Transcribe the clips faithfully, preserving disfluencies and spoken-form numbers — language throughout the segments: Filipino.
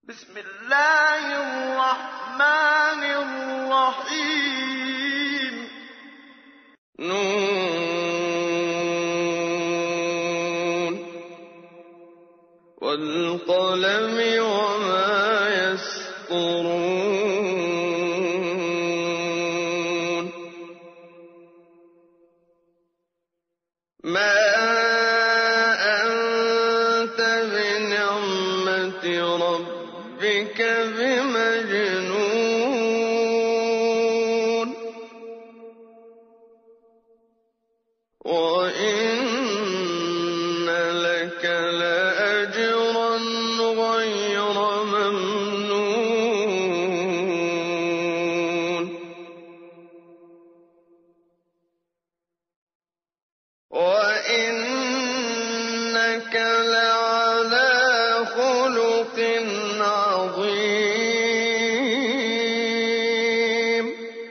بسم الله الرحمن الرحيم نون والقلم وما يسطرون ما أنت بنعمة ربك بمجنون وإن لك لأجرا غير ممنون وإنك لعلى خلق عظيم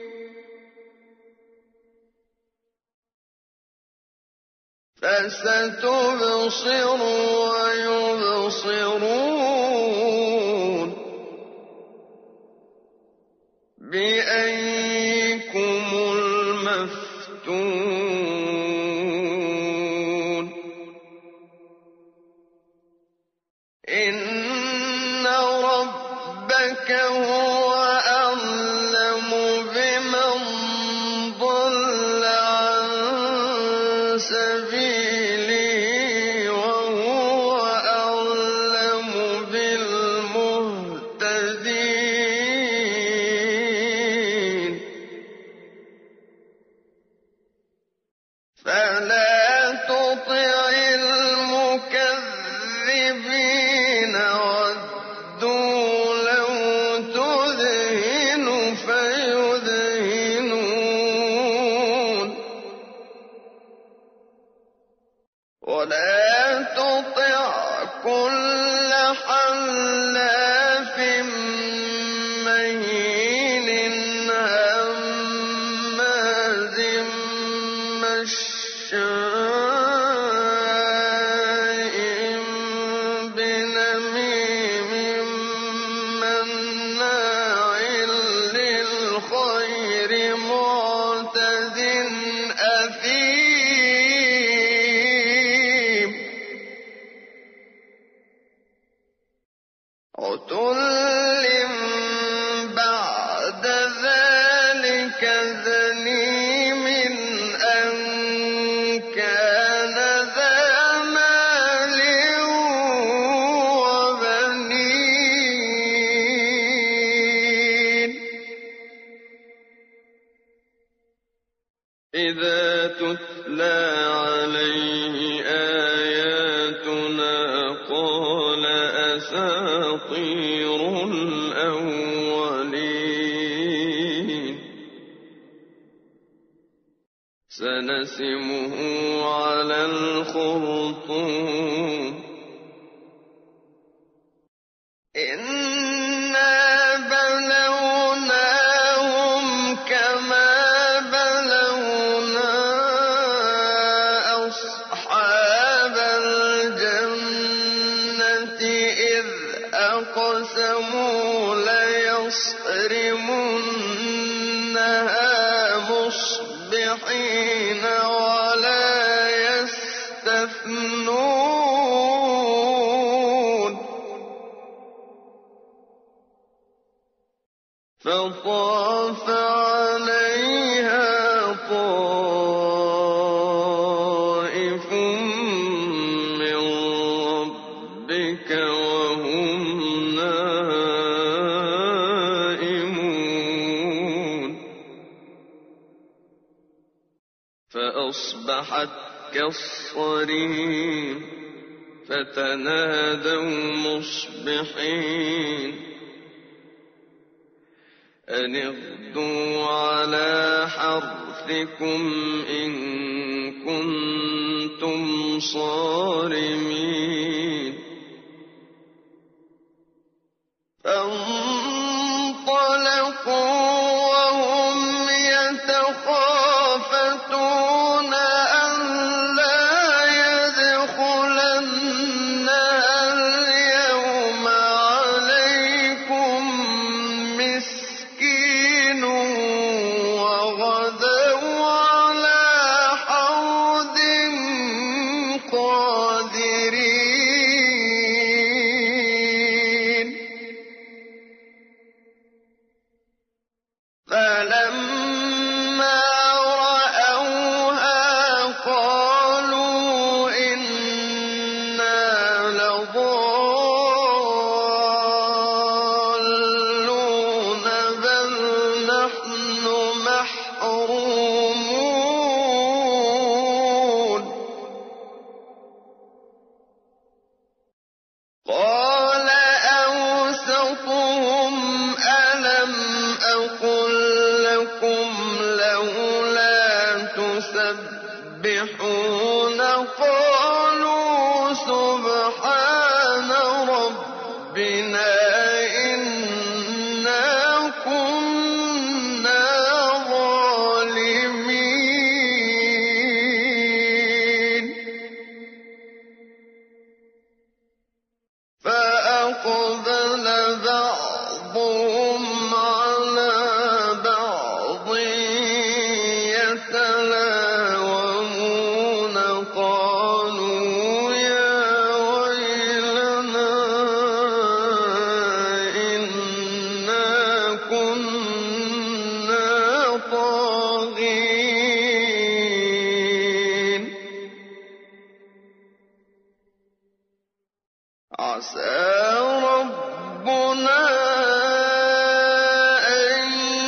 فستبصر ويبصرون بأيكم المفتون إن ربك هو أعلم بمن ضل عن سبيله وهو أعلم بالمهتدين فلا تطع المكذبين ودوا لو تدهن فيدهنون ولا تطع كل حلاف مهين هماز مشاء بنميم مناع للخير معتد أثيم عتل بعد ذلك زنيم أن كان ذا مال وبنين إذا تتلى عليه آياتنا قال أساطير الأولين سنسمه على الخرطوم إنا بلوناهم كما بلونا أصحاب الجنة إذ أقسموا ليصرمنها مصبحين ولا يستثنون فطاف عليها طائف من ربك وهم نائمون فأصبحت كالصريم فتنادوا مصبحين أن اغدوا على حرثكم إن كنتم صارمين فانطلقوا وهم يتخافتون ألا يدخلنها اليوم عليهم نقل لكم لولا تسبحون قالوا سبحان ربنا إنا كنا ظالمين فأقبل بعضهم على بعض يتلاومون قالوا يا ويلنا إنا كنا طاغين عسى ربنا أن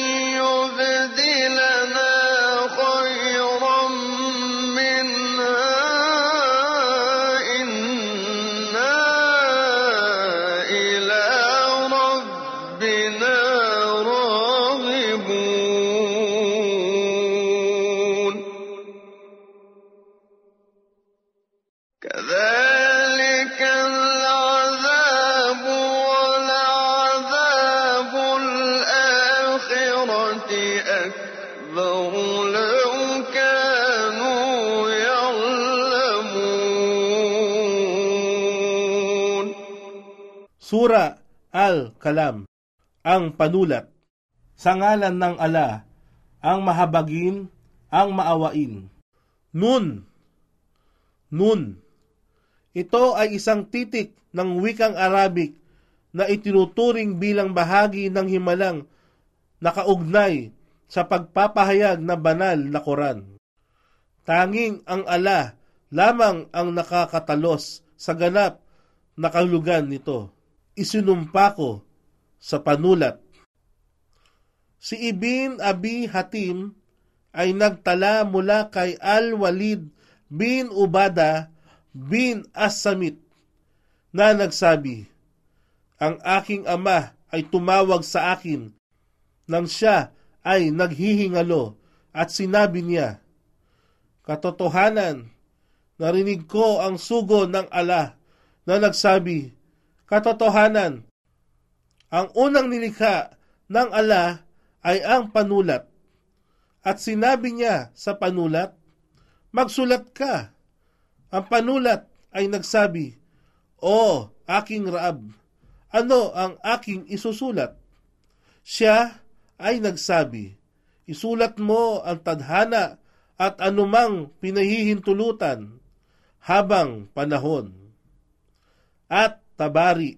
يبدلنا خيرا منها إنا إلى ربنا راغبون كذلك العذاب ولعذاب الآخرة أكبر لو كانوا يعلمون. Sura Al-Kalam, ang panulat. Sa ngalan ng Ala, ang mahabagin, ang maawain. Nun, Nun. Ito ay isang titik ng wikang Arabic na itinuturing bilang bahagi ng himalang nakaugnay sa pagpapahayag na banal na Quran. Tanging ang Allah lamang ang nakakatalos sa ganap na kahulugan nito. Isinumpa ko sa panulat. Si Ibn Abi Hatim ay nagtala mula kay Al-Walid bin Ubadah bin As-Samit na nagsabi, ang aking ama ay tumawag sa akin nang siya ay naghihingalo at sinabi niya, katotohanan, narinig ko ang sugo ng Allah na nagsabi, katotohanan, ang unang nilikha ng Allah ay ang panulat. At sinabi niya sa panulat, magsulat ka. Ang panulat ay nagsabi, O aking Raab, ano ang aking isusulat? Siya ay nagsabi, isulat mo ang tadhana at anumang pinahihintulutan habang panahon. At Tabari,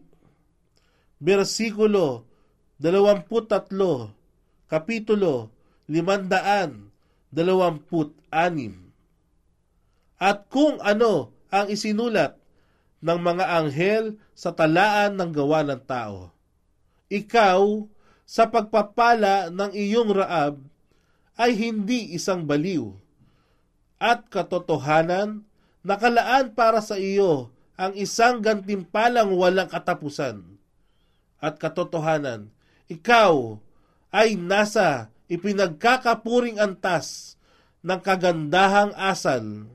versikulo dalawampu't tatlo, kapitulo limandaan dalawamput anim. At kung ano ang isinulat ng mga anghel sa talaan ng gawa ng tao. Ikaw, sa pagpapala ng iyong Raab, ay hindi isang baliw. At katotohanan, nakalaan para sa iyo ang isang gantimpalang walang katapusan. At katotohanan, ikaw ay nasa ipinagkakapuring antas ng kagandahang asal.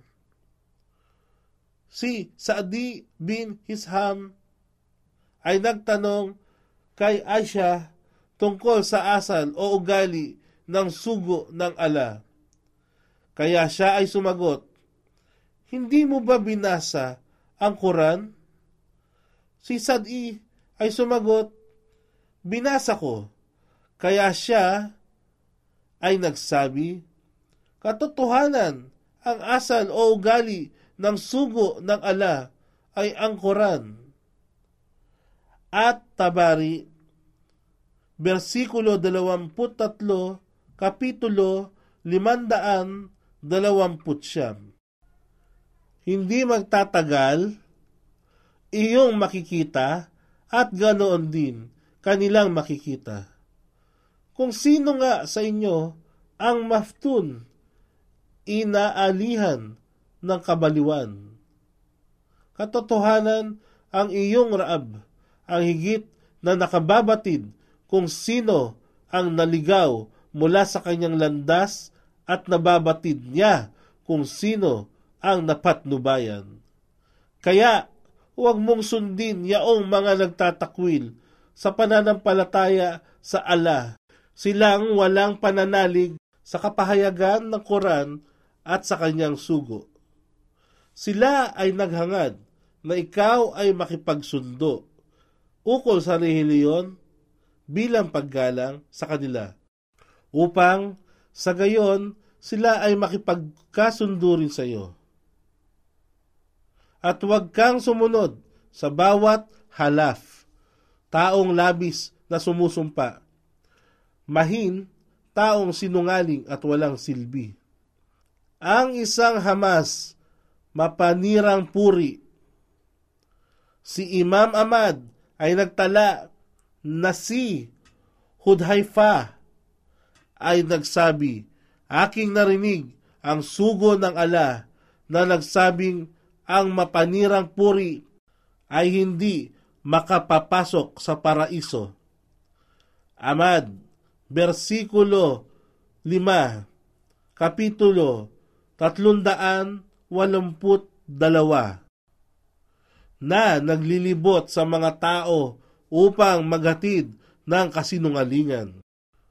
Si Sa'di bin Hisham ay nagtanong kay Aisha tungkol sa asal o ugali ng sugo ng Allah. Kaya siya ay sumagot, hindi mo ba binasa ang Quran? Si Sa'di ay sumagot, binasa ko. Kaya siya ay nagsabi, katotohanan, ang asal o ugali ng sugo ng Allah ay ang Quran. At Tabari, versikulo dalawampu't tatlo, kapitulo limandaan dalawamput siyam. Hindi magtatagal, iyong makikita at ganoon din kanilang makikita. Kung sino nga sa inyo ang maftun, inaalihan ng kabaliwan. Katotohanan, ang iyong Raab ang higit na nakababatid kung sino ang naligaw mula sa kanyang landas at nababatid niya kung sino ang napatnubayan. Kaya huwag mong sundin yaong mga nagtatakwil sa pananampalataya sa Allah, silang walang pananalig sa kapahayagan ng Quran at sa kanyang sugo. Sila ay naghangad na ikaw ay makipagsundo ukol sa relihiyon bilang paggalang sa kanila, upang sa gayon sila ay makipagkasundo rin sa iyo. At huwag kang sumunod sa bawat halaf, taong labis na sumusumpa, mahin, taong sinungaling at walang silbi. Ang isang Hamas, mapanirang puri. Si Imam Ahmad ay nagtala na si Hudhaifa ay nagsabi, aking narinig ang sugo ng Allah na nagsabing ang mapanirang puri ay hindi makapapasok sa paraiso. Ahmad, versikulo lima, kapitulo tatlundaan walumput dalawa, na naglilibot sa mga tao upang maghatid ng kasinungalingan.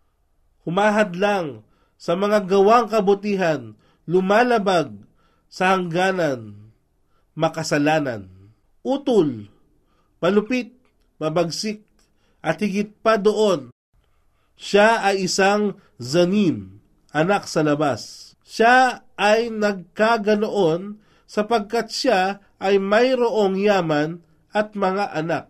Humahadlang sa mga gawang kabutihan, lumalabag sa hangganan, makasalanan, utol, palupit, mabagsik, at higit pa doon, siya ay isang zanim, anak sa labas. Siya ay nagkaganoon sapagkat siya ay mayroong yaman at mga anak.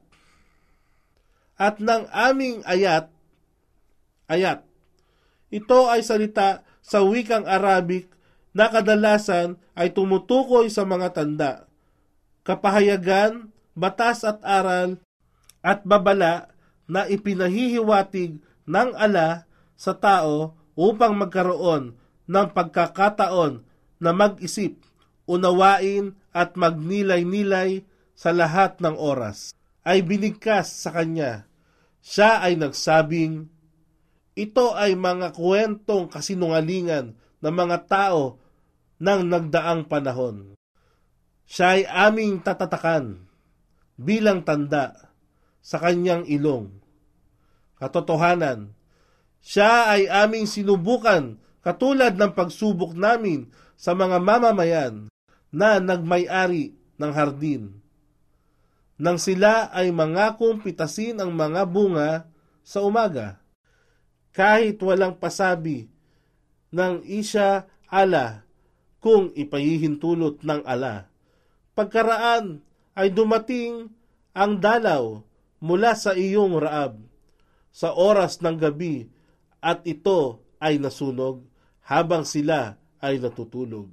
At ng aming ayat, ayat, ito ay salita sa wikang Arabic na kadalasan ay tumutukoy sa mga tanda, kapahayagan, batas at aral at babala na ipinahihiwatig ng Allah sa tao upang magkaroon ng pagkakataon na mag-isip, unawain at magnilay-nilay sa lahat ng oras. Ay binigkas sa kanya. Siya ay nagsabing, ito ay mga kwentong kasinungalingan ng mga tao ng nagdaang panahon. Siya ay aming tatatakan bilang tanda sa kanyang ilong. Katotohanan, siya ay aming sinubukan katulad ng pagsubok namin sa mga mamamayan na nagmay-ari ng hardin, nang sila ay mangakong pitasin ang mga bunga sa umaga, kahit walang pasabi ng isya ala kung ipahihintulot ng ala. Pagkaraan ay dumating ang dalaw mula sa iyong raab sa oras ng gabi at ito ay nasunog habang sila ay natutulog.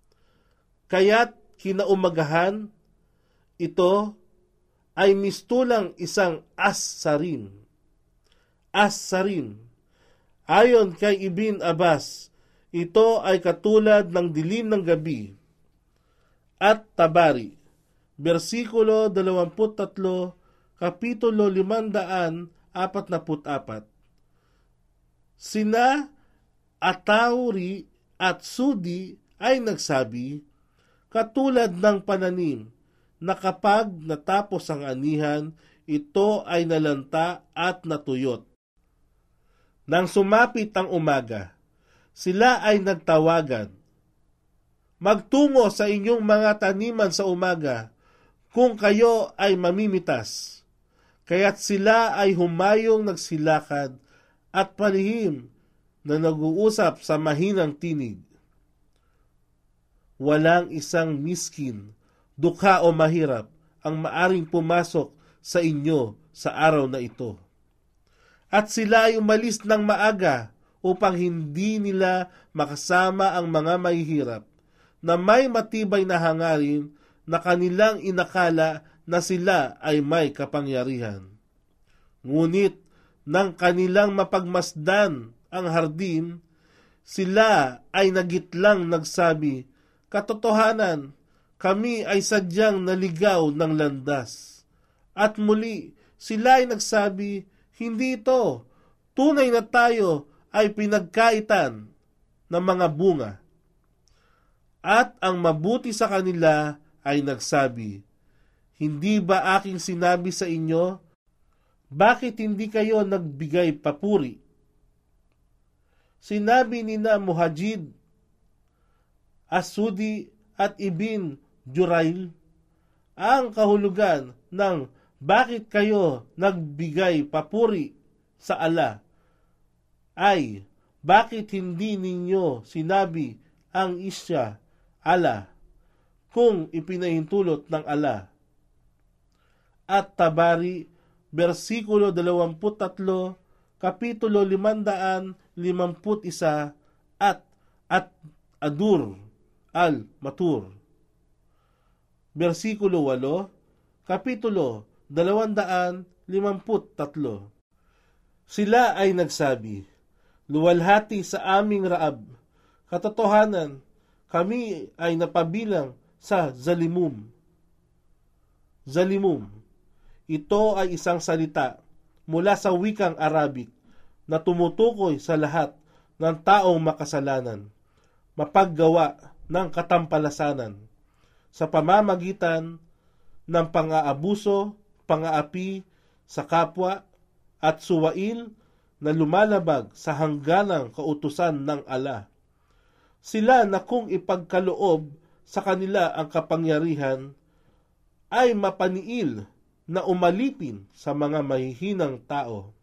Kaya't kinaumagahan, ito ay mistulang isang as-sarin. As-sarin. Ayon kay Ibn Abbas, ito ay katulad ng dilim ng gabi. At Tabari, versikulo dalawamput tatlo, kapitulo limandaan apat na put-apat. Sina Atauri at Sudi ay nagsabi, katulad ng pananim na kapag natapos ang anihan, ito ay nalanta at natuyot. Nang sumapit ang umaga, sila ay nagtawagan, magtungo sa inyong mga taniman sa umaga kung kayo ay mamimitas. Kaya't sila ay humayong nagsilakad at palihim na nag-uusap sa mahinang tinig. Walang isang miskin, dukha o mahirap ang maaring pumasok sa inyo sa araw na ito. At sila ay umalis ng maaga upang hindi nila makasama ang mga mahihirap na may matibay na hangarin na kanilang inakala na sila ay may kapangyarihan. Ngunit nang kanilang mapagmasdan ang hardin, sila ay nagitlang nagsabi, katotohanan, kami ay sadyang naligaw ng landas. At muli, sila ay nagsabi, hindi ito, Tunay na tayo ay pinagkaitan ng mga bunga. At ang mabuti sa kanila ay nagsabi, hindi ba aking sinabi sa inyo, bakit hindi kayo nagbigay papuri? Sinabi ni na Muhajid, Asudi at Ibn Jurail ang kahulugan ng bakit kayo nagbigay papuri sa Allah ay bakit hindi ninyo sinabi ang isya Allah kung ipinahintulot ng Allah. At Tabari, versikulo dalawampu't tatlo, kapitulo limandaan limamput isa at at Adur al-Matur. Versikulo walo, kapitulo dalawandaan limamput tatlo. Sila ay nagsabi, luwalhati sa aming Raab, katotohanan, kami ay napabilang sa zalimum. Zalimum. Ito ay isang salita mula sa wikang Arabic na tumutukoy sa lahat ng taong makasalanan, mapaggawa ng katampalasanan sa pamamagitan ng pang-aabuso, pang-aapi sa kapwa at suwail na lumalabag sa hangganang kautusan ng Allah. Sila na kung ipagkaloob sa kanila ang kapangyarihan ay mapaniil na umalipin sa mga mahihinang tao.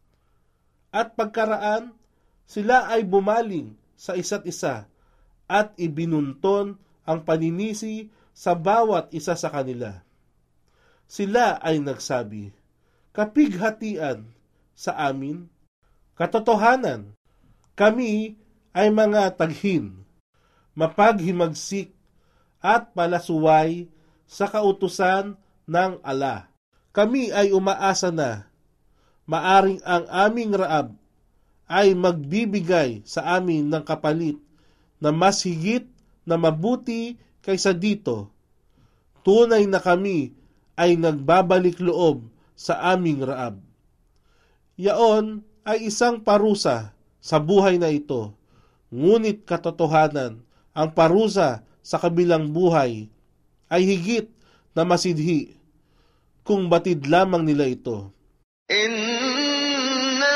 At pagkaraan, sila ay bumaling sa isa't isa at ibinunton ang paninisi sa bawat isa sa kanila. Sila ay nagsabi, kapighatian sa amin, katotohanan, kami ay mga taghin, mapaghimagsik at palasuway sa kautusan ng Allah. Kami ay umaasa na maaring ang aming Raab ay magbibigay sa amin ng kapalit na mas higit na mabuti kaysa dito. Tunay na kami ay nagbabalik loob sa aming Raab. Yaon ay isang parusa sa buhay na ito, ngunit katotohanan, ang parusa sa kabilang buhay ay higit na masidhi kung batid lamang nila ito. Inna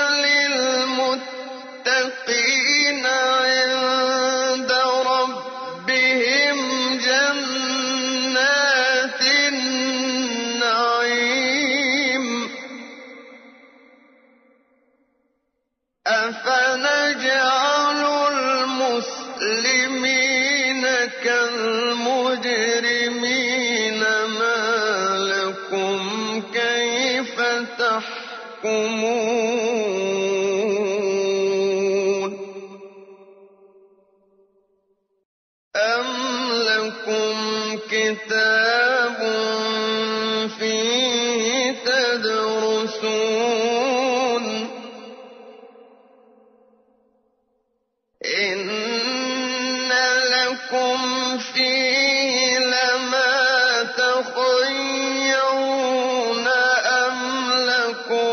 lilmuttaqina 'inda rabbihim jannatin na'im. Afanaj'alul muslimina kal mujrimina ma lakum kayfa tahkumun. Am lakum kitabun fihi tadrusun. Inna lakum fihi lama takhayyaruna am lakum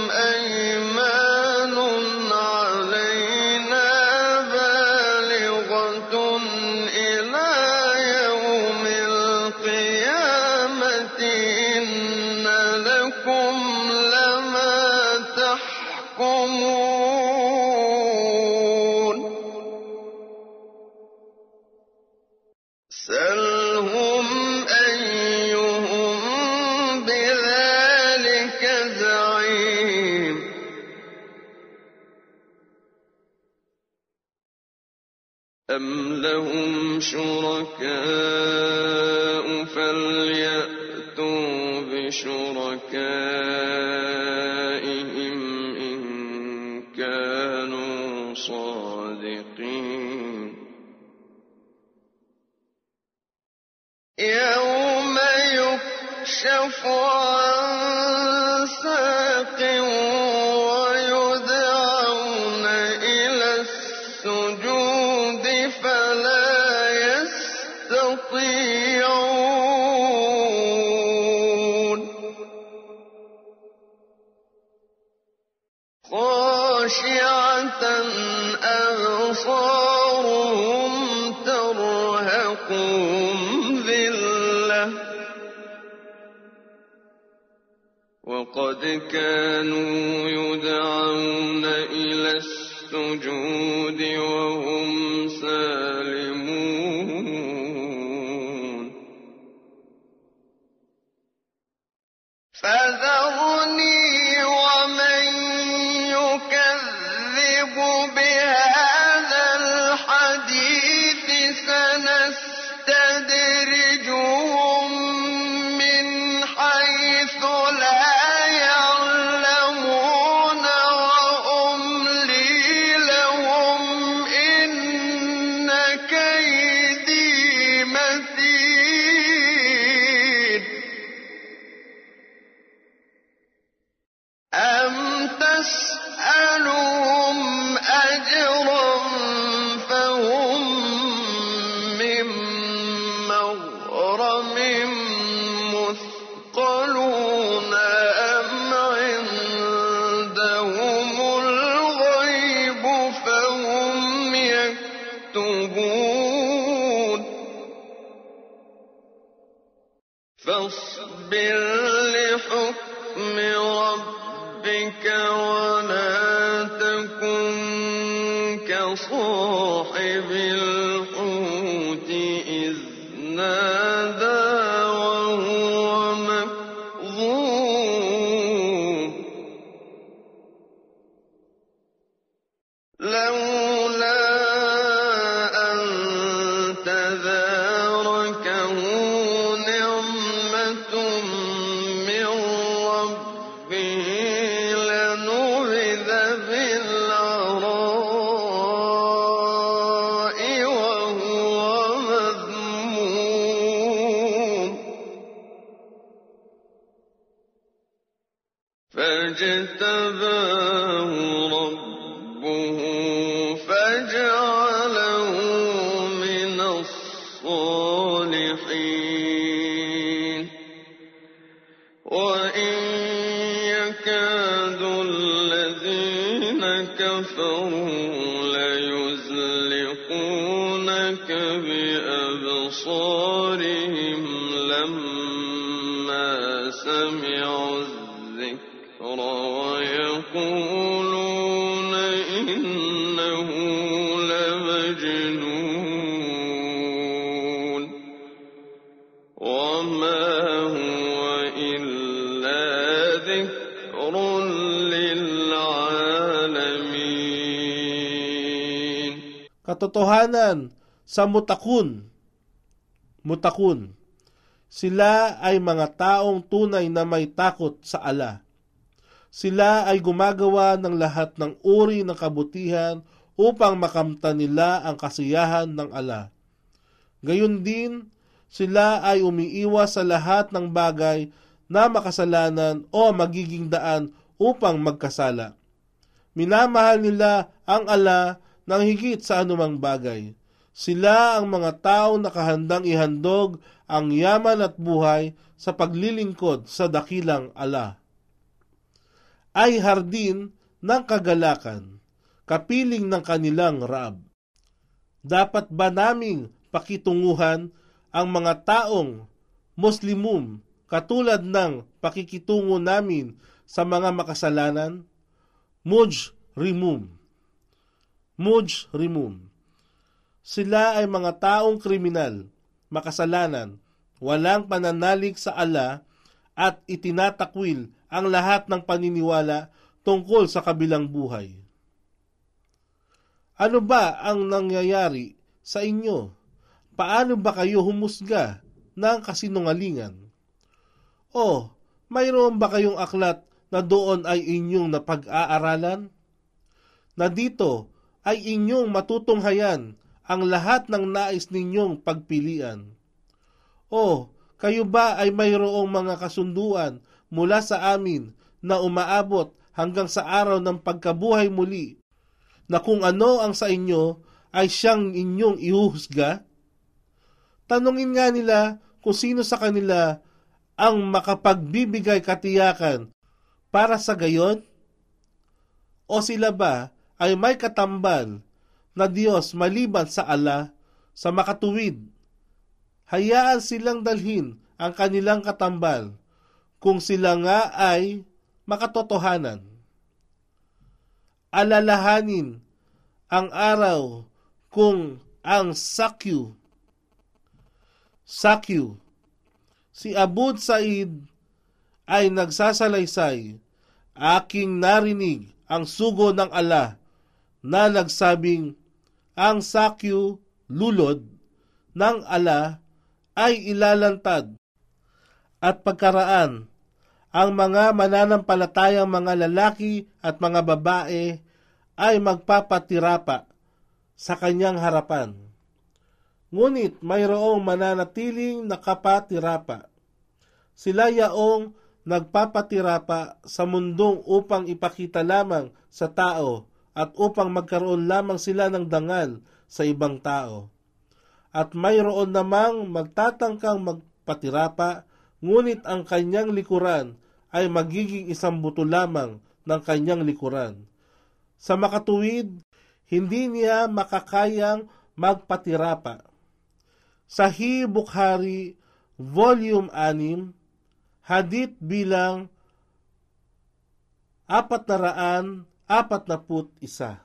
aymanun alayna balighatun ila yawmil qiyamati inna lakum lama tahkumun. سلهم أيهم بذلك زعيم. أم لهم شركاء فليأتوا بشركائهم إن كانوا صادقين. يوم يكشف عن ساق ويدعون إلى السجود فلا يستطيعون. خاشعة أبصارهم ترهقهم ذلة وقد كانوا يدعون إلى السجود وهم سالمون فذرني ومن يكذب بهذا الحديث سنستدرجهم من حيث لا يعلمون وأملي لهم إن كيدي متين أم تسألهم أجرا فهم من مغرم مثقلون أم عندهم الغيب فهم يكتبون فاصبر لحكم ربك ولا تكن كصاحب الحوت إذ نادى وهو مكظوم لولا أن تداركه نعمة من ربه لنبذ بالعراء وهو مذموم فاجتباه ربه فجعله من الصالحين وإن يكاد الذين كفروا ليزلقونك بأبصارهم لما سمعوا الذكر ويقولون إنه لمجنون وما هو إلا ذكر للعالمين. Katotohanan sa mutakun. Mutakun. Sila ay mga taong tunay na may takot sa Allah. Sila ay gumagawa ng lahat ng uri ng kabutihan upang makamtan nila ang kasiyahan ng Allah. Gayon din, sila ay umiiwas sa lahat ng bagay na makasalanan o magiging daan upang magkasala. Minamahal nila ang Allah ng higit sa anumang bagay. Sila ang mga taong nakahandang ihandog ang yaman at buhay sa paglilingkod sa dakilang Allah. Ay hardin ng kagalakan, kapiling ng kanilang Rab. Dapat ba naming pakitunguhan ang mga taong Muslimum katulad ng pakikitungo namin sa mga makasalanan? Mujrimum. Mujrimum. Sila ay mga taong kriminal, makasalanan, walang pananalig sa Allah at itinatakwil ang lahat ng paniniwala tungkol sa kabilang buhay. Ano ba ang nangyayari sa inyo? Paano ba kayo humusga ng kasinungalingan? O, mayroon ba kayong aklat na doon ay inyong napag-aaralan? Na dito ay inyong matutunghayan ang lahat ng nais ninyong pagpilian? O, kayo ba ay mayroong mga kasunduan mula sa amin na umaabot hanggang sa araw ng pagkabuhay muli, na kung ano ang sa inyo ay siyang inyong ihuhusga? Tanungin nga nila kung sino sa kanila ang makapagbibigay katiyakan para sa gayon. O sila ba ay may katambal na Diyos maliban sa ala sa makatuwid? Hayaan silang dalhin ang kanilang katambal kung sila nga ay makatotohanan. Alalahanin ang araw kung ang Sakyu, Sakyu, si Abud Said ay nagsasalaysay, aking narinig ang sugo ng ala na nagsabing ang Sakyu, lulod ng ala ay ilalantad at pagkaraan ang mga mananampalatayang mga lalaki at mga babae ay magpapatirapa sa kanyang harapan. Ngunit mayroong mananatiling nakapatirapa. Sila yaong nagpapatirapa sa mundong upang ipakita lamang sa tao at upang magkaroon lamang sila ng dangal sa ibang tao. At mayroon namang magtatangkang magpatirapa, ngunit ang kanyang likuran ay magiging isang buto lamang ng kanyang likuran. Sa makatuwid, hindi niya makakayang magpatirapa. Sahih Bukhari, Volume six, Hadith bilang apat na raan, apat na put isa.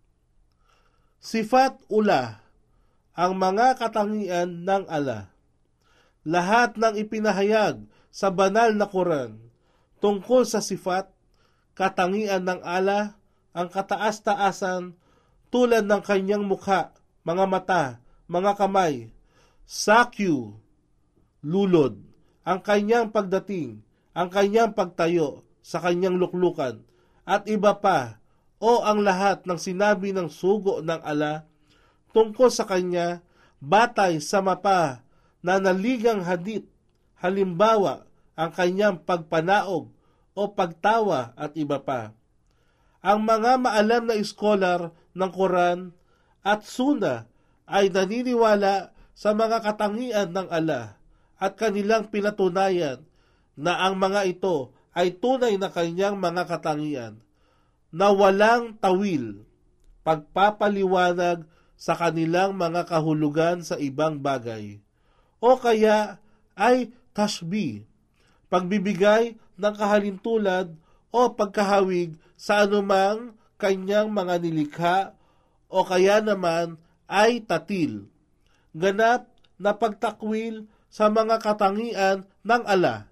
Sifat ula, ang mga katangian ng ala. Lahat ng ipinahayag sa banal na Quran tungkol sa sifat, katangian ng ala, ang kataas-taasan tulad ng kanyang mukha, mga mata, mga kamay, Sakyu, lulod, ang kanyang pagdating, ang kanyang pagtayo sa kanyang luklukan, at iba pa, o ang lahat ng sinabi ng sugo ng ala tungkol sa kanya, batay sa mapa na naligang hadith, halimbawa, ang kanyang pagpanaog o pagtawa at iba pa. Ang mga maalam na iskolar ng Quran at Sunnah ay naniniwala sa mga katangian ng ala at kanilang pinatunayan na ang mga ito ay tunay na kanyang mga katangian na walang tawil, pagpapaliwanag sa kanilang mga kahulugan sa ibang bagay, o kaya ay tashbih, pagbibigay ng kahalintulad o pagkahawig sa anumang kanyang mga nilikha, o kaya naman ay tatil, ganap na pagtakwil sa mga katangian ng ala.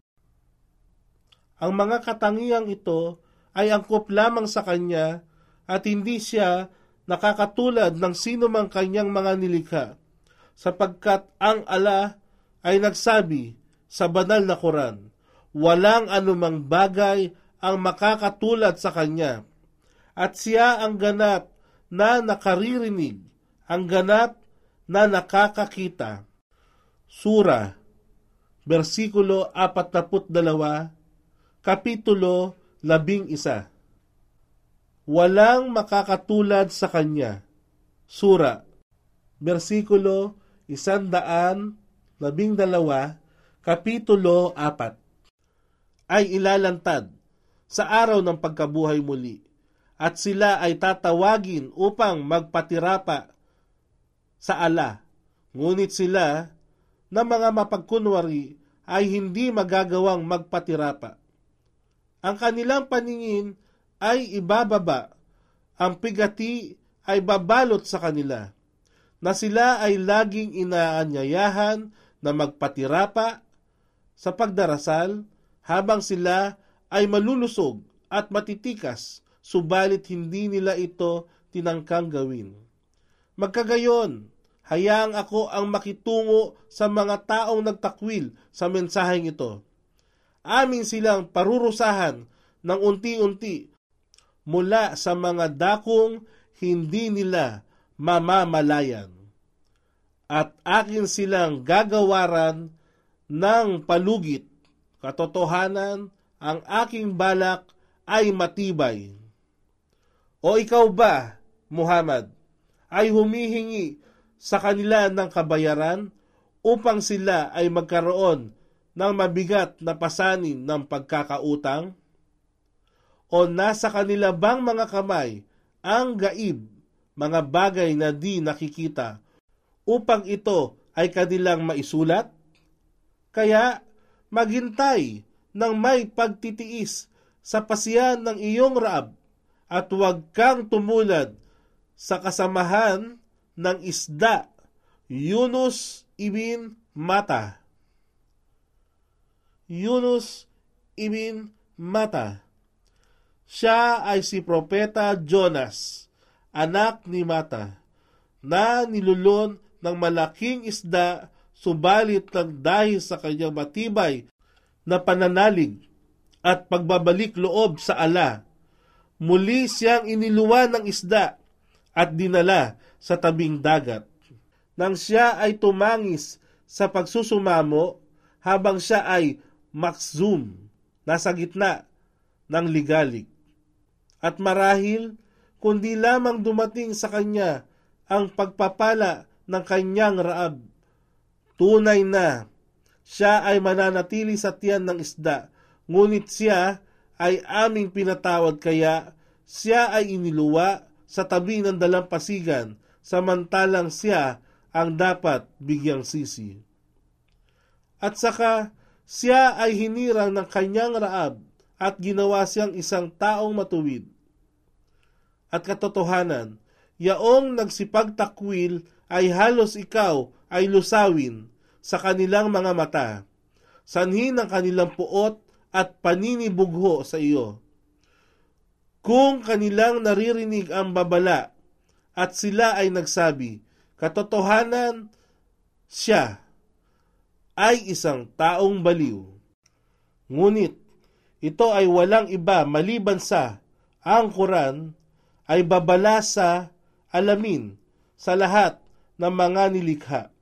Ang mga katangiang ito ay angkop lamang sa kanya at hindi siya nakakatulad ng sino mang kanyang mga nilikha, sapagkat ang ala ay nagsabi sa banal na Quran, walang anumang bagay ang makakatulad sa kanya, at siya ang ganap na nakaririnig, ang ganap na nakakakita. Sura, versikulo apat na put dalawa, kapitulo labing isa. Walang makakatulad sa kanya. Sura, versikulo isandaan labing dalawa, kapitulo apat. Ay ilalantad sa araw ng pagkabuhay muli, at sila ay tatawagin upang magpatirapa sa ala. Ngunit sila na mga mapagkunwari ay hindi magagawang magpatirapa. Ang kanilang paningin ay ibababa, ang pigati ay babalot sa kanila, na sila ay laging inaanyayahan na magpatirapa sa pagdarasal habang sila ay malulusog at matitikas, subalit hindi nila ito tinangkang gawin. Magkagayon, hayaang ako ang makitungo sa mga taong nagtakwil sa mensaheng ito. Amin silang parurusahan ng unti-unti mula sa mga dakong hindi nila mamamalayan. At akin silang gagawaran ng palugit, katotohanan, ang aking balak ay matibay. O ikaw ba, Muhammad, ay humihingi sa kanila ng kabayaran upang sila ay magkaroon ng mabigat na pasanin ng pagkakautang? O nasa kanila bang mga kamay ang gaib, mga bagay na di nakikita, upang ito ay kanilang maisulat? Kaya maghintay ng may pagtitiis sa pasiyan ng iyong Raab, at huwag kang tumulad sa kasamahan ng isda. Yunus ibn Matta. Yunus ibn Matta. Siya ay si Propeta Jonas, anak ni Matta, na nilulon ng malaking isda, subalit ng dahil sa kanyang matibay na pananalig at pagbabalik loob sa ala, muli siyang iniluwan ng isda at dinala sa tabing dagat. Nang siya ay tumangis sa pagsusumamo, habang siya ay maksum, nasa gitna ng ligalig. At marahil, kundi lamang dumating sa kanya ang pagpapala ng kanyang Raab, tunay na siya ay mananatili sa tiyan ng isda, ngunit siya ay aming pinatawad, kaya siya ay iniluwa sa tabi ng dalampasigan, samantalang siya ang dapat bigyang sisi. At saka siya ay hinirang ng kanyang Raab at ginawa siyang isang taong matuwid. At katotohanan, yaong nagsipagtakwil ay halos ikaw ay lusawin sa kanilang mga mata, sanhi ng kanilang puot at paninibugho sa iyo. Kung kanilang naririnig ang babala at sila ay nagsabi, katotohanan, siya ay isang taong baliw. Ngunit ito ay walang iba maliban sa ang Quran ay babala sa alamin sa lahat ng mga nilikha.